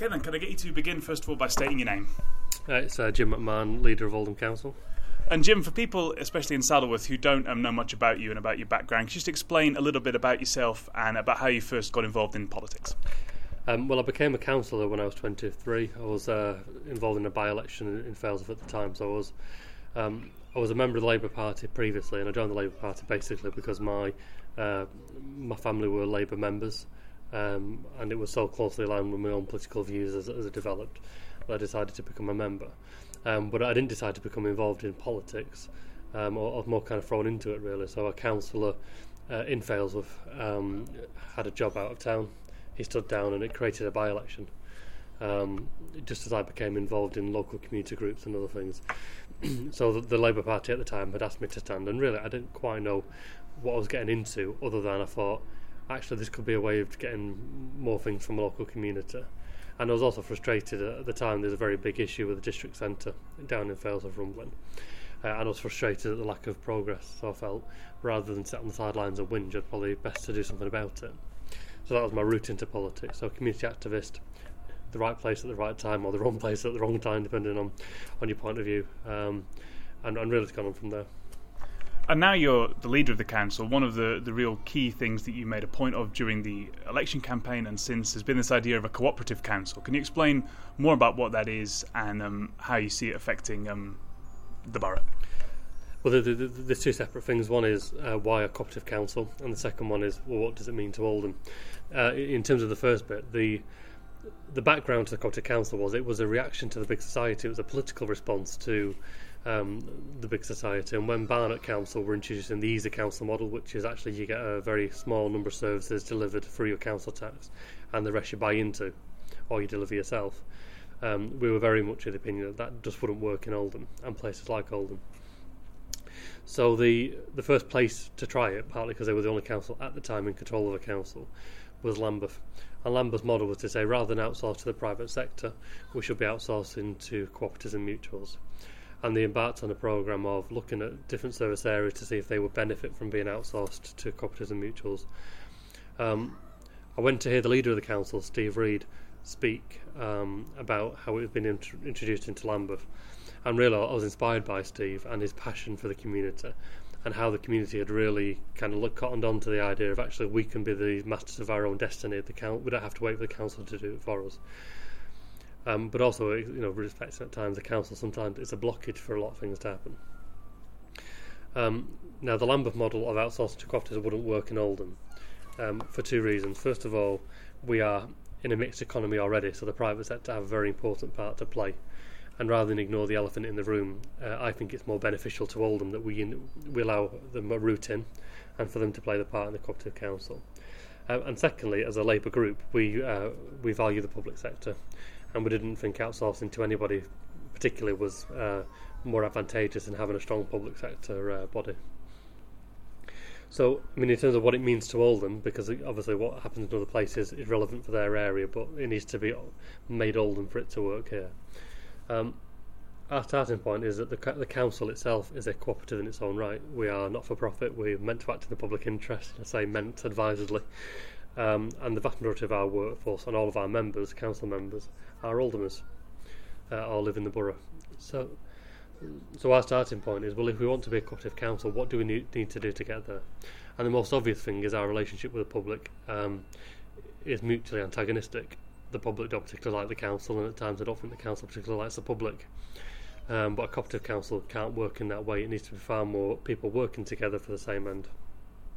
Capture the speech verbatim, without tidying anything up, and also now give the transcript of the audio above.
Okay then, can I get you to begin first of all by stating your name? Uh, it's uh, Jim McMahon, leader of Oldham Council. And Jim, for people, especially in Saddleworth, who don't um, know much about you and about your background, could you just explain a little bit about yourself and about how you first got involved in politics? Um, well, I became a councillor when I was twenty-three. I was uh, involved in a by-election in, in Failsworth at the time, so I was um, I was a member of the Labour Party previously, and I joined the Labour Party basically because my uh, my family were Labour members, um, and it was so closely aligned with my own political views as, as it developed that I decided to become a member. Um, but I didn't decide to become involved in politics. Um, I was more kind of thrown into it really. So a councillor uh, in Failsworth um, had a job out of town. He stood down and it created a by-election. Um, just as I became involved in local community groups and other things. So the, the Labour Party at the time had asked me to stand, and really I didn't quite know what I was getting into, other than I thought, actually this could be a way of getting more things from a local community. And I was also frustrated at the time. There's a very big issue with the district centre down in Failsworth, Rumblin. Uh, and I was frustrated at the lack of progress. So I felt, rather than sit on the sidelines and whinge, I'd probably best to do something about it. So that was my route into politics. So community activist, the right place at the right time, or the wrong place at the wrong time, depending on, on your point of view. Um, and, and really it's gone on from there. And now you're the leader of the council. One of the, the real key things that you made a point of during the election campaign and since has been this idea of a cooperative council. Can you explain more about what that is and um, how you see it affecting um, the borough? Well, the, the, the, there's two separate things. One is uh, why a cooperative council, and the second one is, well, what does it mean to Oldham? Uh, in terms of the first bit, the the background to the cooperative council was it was a reaction to the big society. It was a political response to um, the big society. And when Barnet Council were introducing the Easy Council model, which is actually you get a very small number of services delivered for your council tax, and the rest you buy into, or you deliver yourself, um, we were very much of the opinion that that just wouldn't work in Oldham and places like Oldham. So the the first place to try it, partly because they were the only council at the time in control of the council, was Lambeth. And Lambeth's model was to say, rather than outsource to the private sector, we should be outsourcing to cooperatives and mutuals. And they embarked on a programme of looking at different service areas to see if they would benefit from being outsourced to cooperatives and mutuals. Um, I went to hear the leader of the council, Steve Reed, speak um, about how it had been int- introduced into Lambeth. And really I was inspired by Steve and his passion for the community, and how the community had really kind of looked, cottoned on to the idea of actually we can be the masters of our own destiny. The count, we don't have to wait for the council to do it for us. Um, but also, you know, respecting at times the council sometimes it's a blockage for a lot of things to happen. Um, now, the Lambeth model of outsourcing to cooperatives wouldn't work in Oldham um, for two reasons. First of all, we are in a mixed economy already, so the private sector have a very important part to play. And rather than ignore the elephant in the room, uh, I think it's more beneficial to Oldham that we in, we allow them a route in, and for them to play the part in the cooperative council. Uh, and secondly, as a Labour group, we uh, we value the public sector, and we didn't think outsourcing to anybody particularly was uh, more advantageous than having a strong public sector uh, body. So, I mean, in terms of what it means to Oldham, because obviously what happens in other places is relevant for their area, but it needs to be made Oldham for it to work here. Um, our starting point is that the, the council itself is a cooperative in its own right. We are not for profit. We're meant to act in the public interest. I say meant advisedly. Um, and the vast majority of our workforce and all of our members, council members, are Oldhamers. Uh, all live in the borough. So, so our starting point is, well, if we want to be a cooperative council, what do we need, need to do to get there? And the most obvious thing is our relationship with the public um, is mutually antagonistic. The public don't particularly like the council, and at times I don't think the council particularly likes the public. Um, but a cooperative council can't work in that way. It needs to be far more people working together for the same end.